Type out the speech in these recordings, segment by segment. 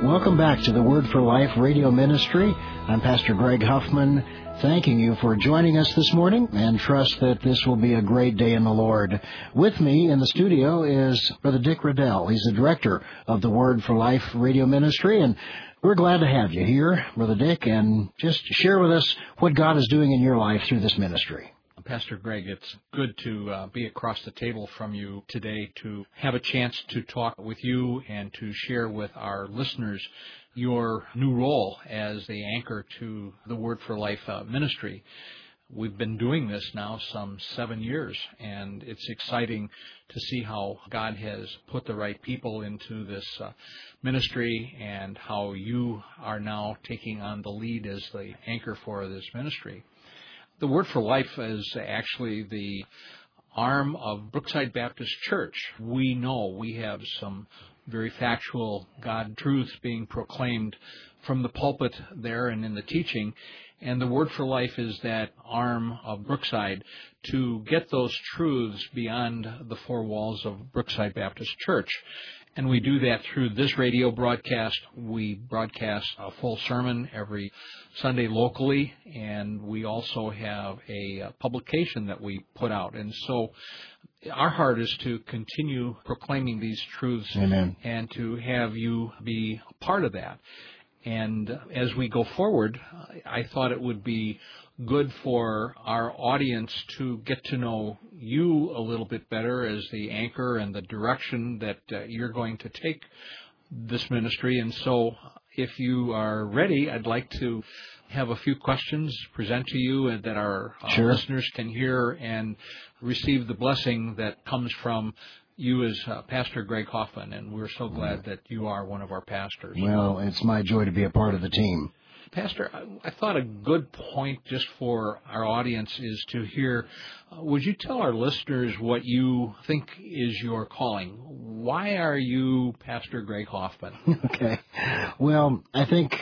Welcome back to the Word for Life radio ministry. I'm Pastor Greg Huffman, thanking you for joining us this morning, and trust that this will be a great day in the Lord. With me in the studio is Brother Dick Riddell. He's the director of the Word for Life radio ministry, and we're glad to have you here, Brother Dick, and just share with us what God is doing in your life through this ministry. Pastor Greg, it's good to be across the table from you today to have a chance to talk with you and to share with our listeners your new role as the anchor to the Word for Life ministry. We've been doing this now some 7 years, and it's exciting to see how God has put the right people into this ministry and how you are now taking on the lead as the anchor for this ministry. The Word for Life is actually the arm of Brookside Baptist Church. We know we have some very factual God truths being proclaimed from the pulpit there and in the teaching, and the Word for Life is that arm of Brookside to get those truths beyond the four walls of Brookside Baptist Church. And we do that through this radio broadcast. We broadcast a full sermon every Sunday locally, and we also have a publication that we put out. And so our heart is to continue proclaiming these truths. Amen. And to have you be a part of that. And as we go forward, I thought it would be good for our audience to get to know you a little bit better as the anchor and the direction that you're going to take this ministry. And so if you are ready, I'd like to have a few questions present to you and that our listeners can hear and receive the blessing that comes from you as Pastor Greg Hoffman, and we're so glad that you are one of our pastors. Well, it's my joy to be a part of the team. Pastor, I thought a good point just for our audience is to hear, would you tell our listeners what you think is your calling? Why are you Pastor Greg Hoffman? Okay. Well, I think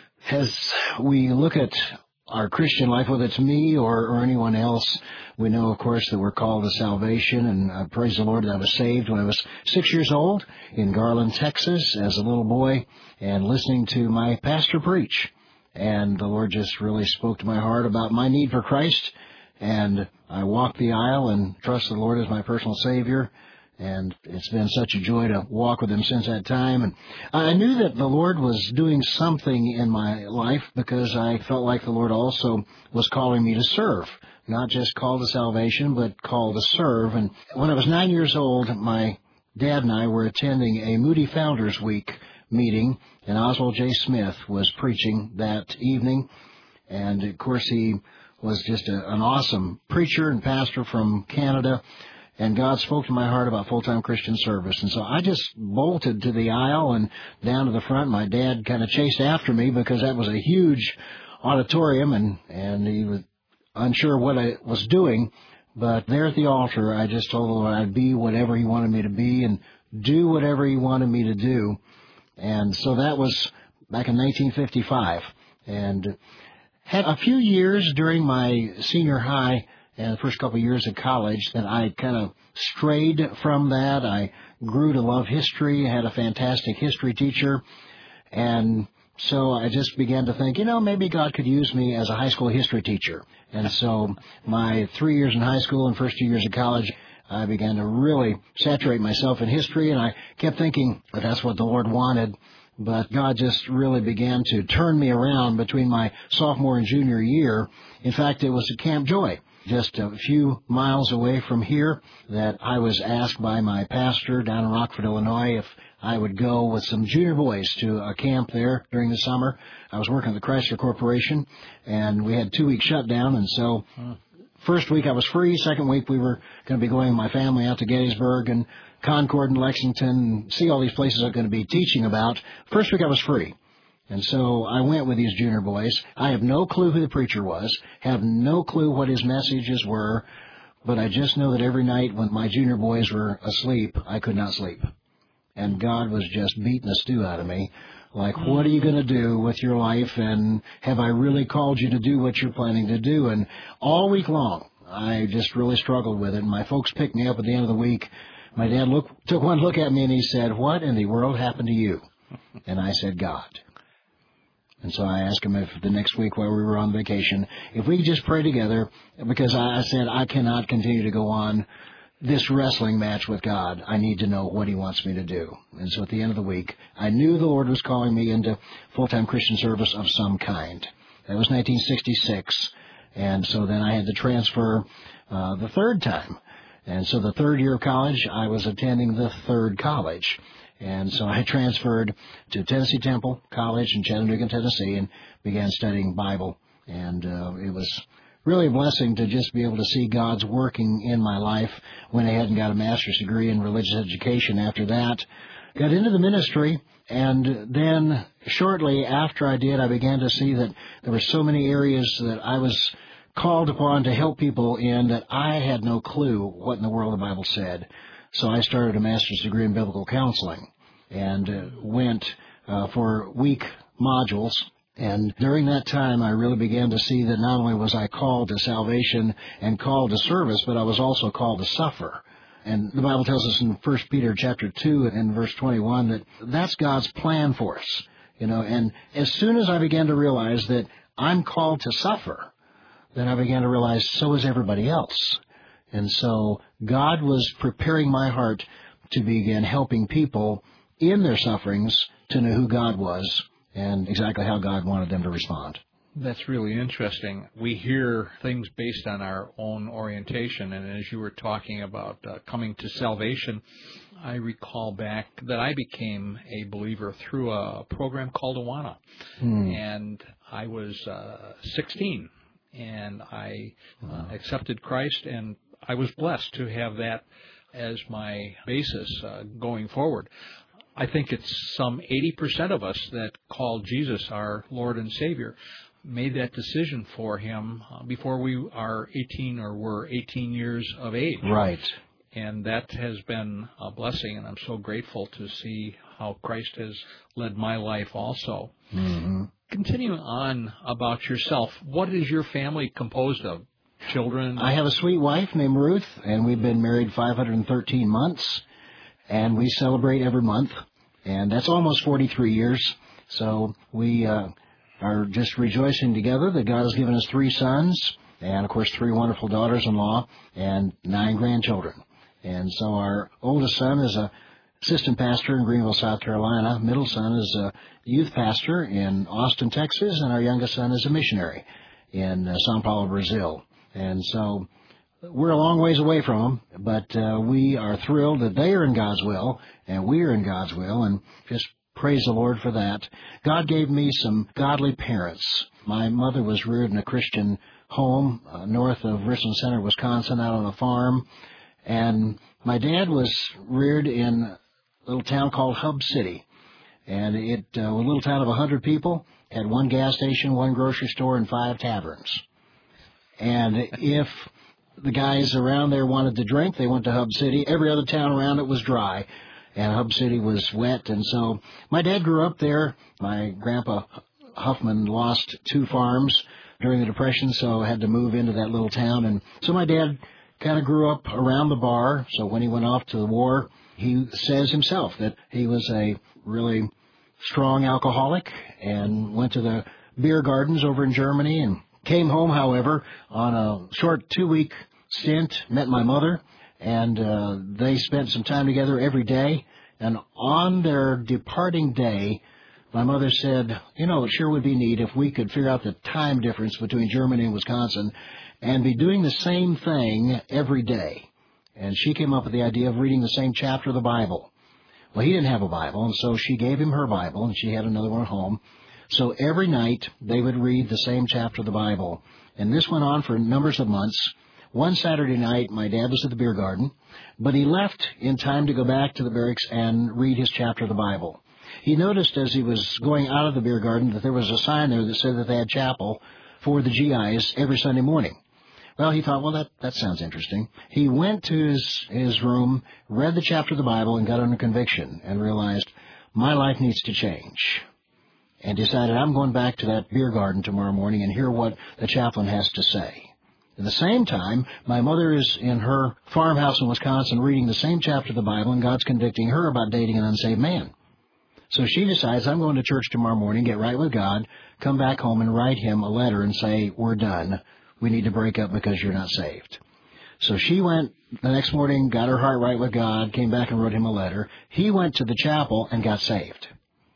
as we look at our Christian life, whether it's me or anyone else, we know, of course, that we're called to salvation, and I praise the Lord that I was saved when I was 6 years old in Garland, Texas, as a little boy, and listening to my pastor preach. And the Lord just really spoke to my heart about my need for Christ, and I walked the aisle and trust the Lord as my personal Savior, and it's been such a joy to walk with Him since that time. And I knew that the Lord was doing something in my life because I felt like the Lord also was calling me to serve, not just called to salvation, but called to serve. And when I was 9 years old, my dad and I were attending a Moody Founders Week meeting, and Oswald J. Smith was preaching that evening. And, of course, he was just an awesome preacher and pastor from Canada. And God spoke to my heart about full-time Christian service. And so I just bolted to the aisle and down to the front. My dad kind of chased after me because that was a huge auditorium, and he was unsure what I was doing. But there at the altar, I just told the Lord I'd be whatever He wanted me to be and do whatever He wanted me to do. And so that was back in 1955. And had a few years during my senior high and the first couple of years of college that I kind of strayed from that. I grew to love history. I had a fantastic history teacher. And so I just began to think, maybe God could use me as a high school history teacher. And so my 3 years in high school and first 2 years of college, I began to really saturate myself in history, and I kept thinking that that's what the Lord wanted. But God just really began to turn me around between my sophomore and junior year. In fact, it was at Camp Joy, just a few miles away from here, that I was asked by my pastor down in Rockford, Illinois, if I would go with some junior boys to a camp there during the summer. I was working at the Chrysler Corporation, and we had 2-week shutdown, and so first week I was free. Second week we were going to be going with my family out to Gettysburg and Concord and Lexington and see all these places I'm going to be teaching about. First week I was free. And so I went with these junior boys. I have no clue who the preacher was, have no clue what his messages were, but I just know that every night when my junior boys were asleep, I could not sleep. And God was just beating the stew out of me. Like, what are you going to do with your life, and have I really called you to do what you're planning to do? And all week long, I just really struggled with it. And my folks picked me up at the end of the week. My dad took one look at me, and he said, "What in the world happened to you?" And I said, God. And so I asked him if the next week while we were on vacation, if we could just pray together, because I said, I cannot continue to go on this wrestling match with God. I need to know what he wants me to do. And so at the end of the week, I knew the Lord was calling me into full-time Christian service of some kind. That was 1966. And so then I had to transfer the third time. And so the third year of college, I was attending the third college. And so I transferred to Tennessee Temple College in Chattanooga, Tennessee, and began studying Bible. And it was really a blessing to just be able to see God's working in my life when I hadn't got a master's degree in religious education after that. Got into the ministry, and then shortly after I did, I began to see that there were so many areas that I was called upon to help people in that I had no clue what in the world the Bible said. So I started a master's degree in biblical counseling and went for week modules. And during that time, I really began to see that not only was I called to salvation and called to service, but I was also called to suffer. And the Bible tells us in 1 Peter chapter 2 and verse 21 that that's God's plan for us. And as soon as I began to realize that I'm called to suffer, then I began to realize so is everybody else. And so God was preparing my heart to begin helping people in their sufferings to know who God was and exactly how God wanted them to respond. That's really interesting. We hear things based on our own orientation, and as you were talking about coming to salvation, I recall back that I became a believer through a program called Awana, and I was 16, and I accepted Christ, and I was blessed to have that as my basis going forward. I think it's some 80% of us that call Jesus our Lord and Savior made that decision for him before we are 18 or were 18 years of age. Right. And that has been a blessing, and I'm so grateful to see how Christ has led my life also. Mm-hmm. Continuing on about yourself, what is your family composed of? Children? I have a sweet wife named Ruth, and we've been married 513 months, and we celebrate every month, and that's almost 43 years. So we are just rejoicing together that God has given us 3 sons, and of course 3 wonderful daughters-in-law, and 9 grandchildren. And so our oldest son is a assistant pastor in Greenville, South Carolina. Middle son is a youth pastor in Austin, Texas, and our youngest son is a missionary in Sao Paulo, Brazil. And so we're a long ways away from them, but we are thrilled that they are in God's will, and we are in God's will, and just praise the Lord for that. God gave me some godly parents. My mother was reared in a Christian home north of Richland Center, Wisconsin, out on a farm, and my dad was reared in a little town called Hub City, and it was a little town of 100 people, had 1 gas station, 1 grocery store, and 5 taverns. And if the guys around there wanted to drink, they went to Hub City. Every other town around it was dry, and Hub City was wet. And so my dad grew up there. My grandpa Huffman lost 2 farms during the Depression, so had to move into that little town. And so my dad kind of grew up around the bar. So when he went off to the war, he says himself that he was a really strong alcoholic and went to the beer gardens over in Germany and came home, however, on a short 2-week stint, met my mother, and they spent some time together every day. And on their departing day, my mother said, it sure would be neat if we could figure out the time difference between Germany and Wisconsin and be doing the same thing every day. And she came up with the idea of reading the same chapter of the Bible. Well, he didn't have a Bible, and so she gave him her Bible, and she had another one at home. So every night, they would read the same chapter of the Bible. And this went on for numbers of months. One Saturday night, my dad was at the beer garden, but he left in time to go back to the barracks and read his chapter of the Bible. He noticed as he was going out of the beer garden that there was a sign there that said that they had chapel for the GIs every Sunday morning. Well, he thought, well, that sounds interesting. He went to his room, read the chapter of the Bible, and got under conviction and realized, my life needs to change. And decided, I'm going back to that beer garden tomorrow morning and hear what the chaplain has to say. At the same time, my mother is in her farmhouse in Wisconsin reading the same chapter of the Bible, and God's convicting her about dating an unsaved man. So she decides, I'm going to church tomorrow morning, get right with God, come back home and write him a letter and say, we're done. We need to break up because you're not saved. So she went the next morning, got her heart right with God, came back and wrote him a letter. He went to the chapel and got saved.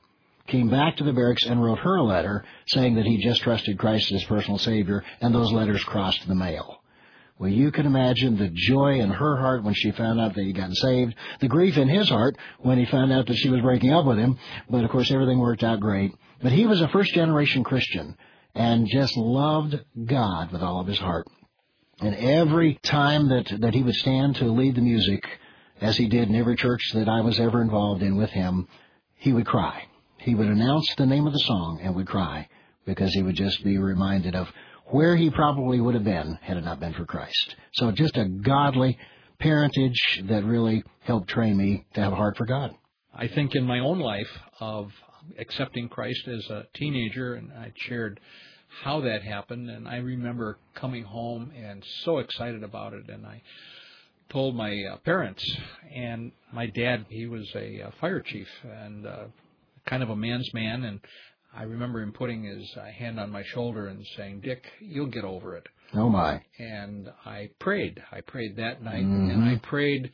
Came back to the barracks and wrote her a letter saying that he just trusted Christ as his personal Savior, and those letters crossed the mail. Well, you can imagine the joy in her heart when she found out that he got saved, the grief in his heart when he found out that she was breaking up with him, but of course everything worked out great. But he was a first-generation Christian and just loved God with all of his heart. And every time that he would stand to lead the music, as he did in every church that I was ever involved in with him, he would cry. He would announce the name of the song and would cry because he would just be reminded of where he probably would have been had it not been for Christ. So just a godly parentage that really helped train me to have a heart for God. I think in my own life of accepting Christ as a teenager, and I shared how that happened, and I remember coming home and so excited about it, and I told my parents, and my dad, he was a fire chief and kind of a man's man, and I remember him putting his hand on my shoulder and saying, Dick, you'll get over it. Oh, my. And I prayed. I prayed that night, and I prayed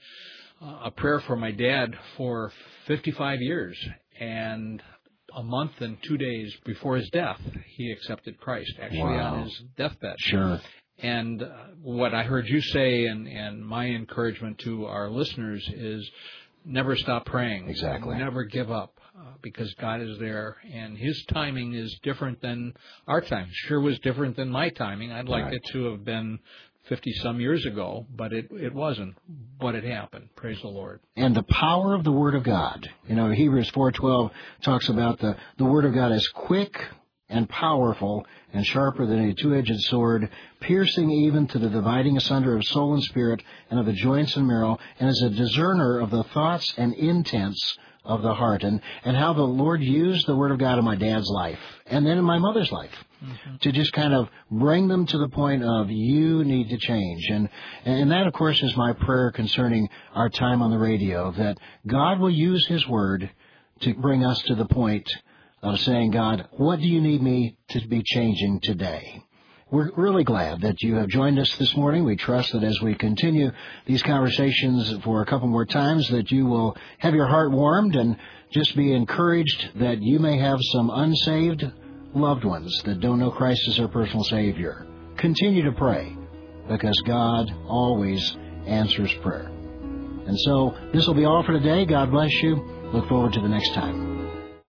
a prayer for my dad for 55 years, and a month and 2 days before his death, he accepted Christ, actually on his deathbed. Sure. And what I heard you say, and my encouragement to our listeners is never stop praying. Exactly. Never give up, because God is there, and his timing is different than our time. Sure was different than my timing. I'd like it to have been 50-some years ago, but it wasn't. But it happened. Praise the Lord. And the power of the Word of God. You know, Hebrews 4:12 talks about the Word of God is quick and powerful and sharper than a two-edged sword, piercing even to the dividing asunder of soul and spirit and of the joints and marrow, and is a discerner of the thoughts and intents of the heart. And how the Lord used the Word of God in my dad's life and then in my mother's life to just kind of bring them to the point of you need to change. And that, of course, is my prayer concerning our time on the radio, that God will use his Word to bring us to the point of saying, God, what do you need me to be changing today? We're really glad that you have joined us this morning. We trust that as we continue these conversations for a couple more times, that you will have your heart warmed and just be encouraged that you may have some unsaved loved ones that don't know Christ as their personal Savior. Continue to pray, because God always answers prayer. And so this will be all for today. God bless you. Look forward to the next time.